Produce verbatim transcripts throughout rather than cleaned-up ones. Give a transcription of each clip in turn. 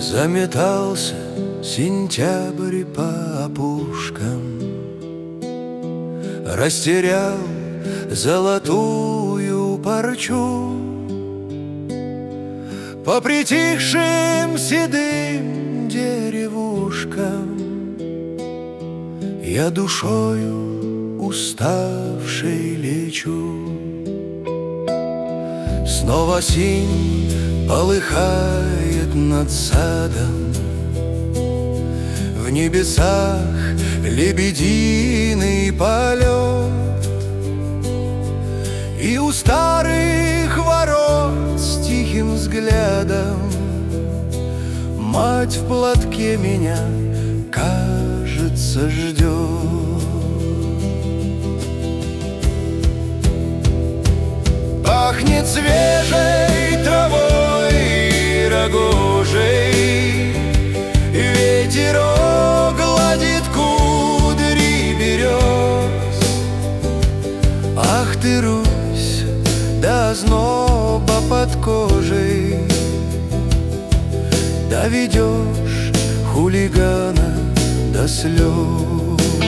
Заметался сентябрь по опушкам, растерял золотую парчу. По притихшим седым деревушкам я душою уставшей лечу. Снова синь полыхает над садом, в небесах лебединый полет, и у старых ворот с тихим взглядом мать в платке меня, кажется, ждет. Пахнет свежей травой и рогожей, ветерок гладит кудри берез. Ах ты, Русь, до озноба под кожей доведешь хулигана до слез.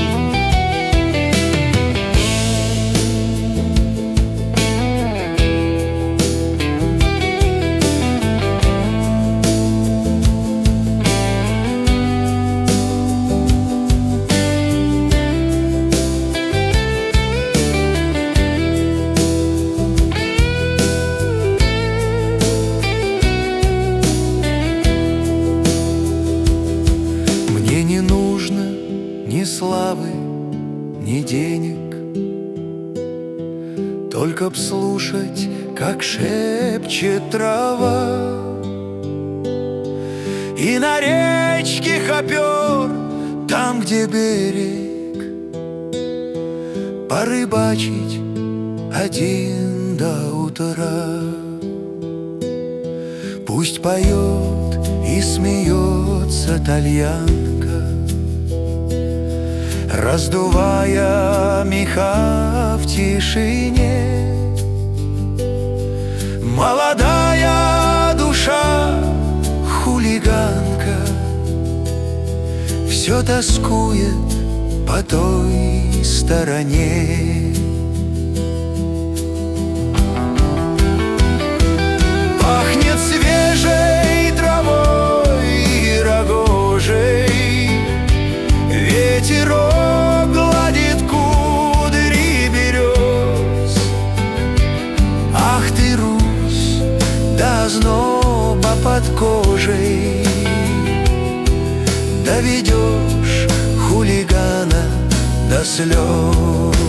Ни славы, ни денег, только б слушать, как шепчет трава, и на речке хопер, там, где берег, порыбачить один до утра. Пусть поет и смеется тальянка, раздувая меха в тишине. Молодая душа, хулиганка, все тоскует по той стороне. Пахнет свежей травой и рогожей, ветерок гладит кудри берез. Ах ты, Русь, до озноба под кожей доведешь хулигана до слез.